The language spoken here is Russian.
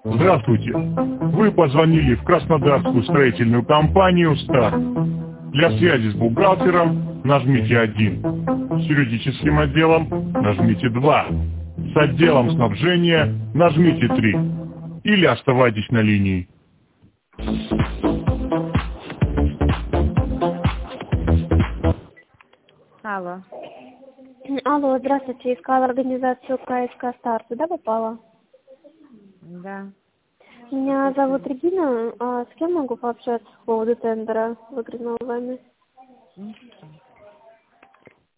Здравствуйте. Вы позвонили в Краснодарскую строительную компанию «Стар». Для связи с бухгалтером нажмите 1. С юридическим отделом нажмите 2. С отделом снабжения нажмите 3. Или оставайтесь на линии. Алло. Алло, здравствуйте. Искала организацию КСК «Стар». Туда попала? Да. Меня зовут Регина. А с кем могу пообщаться по поводу тендера, выигранного вами?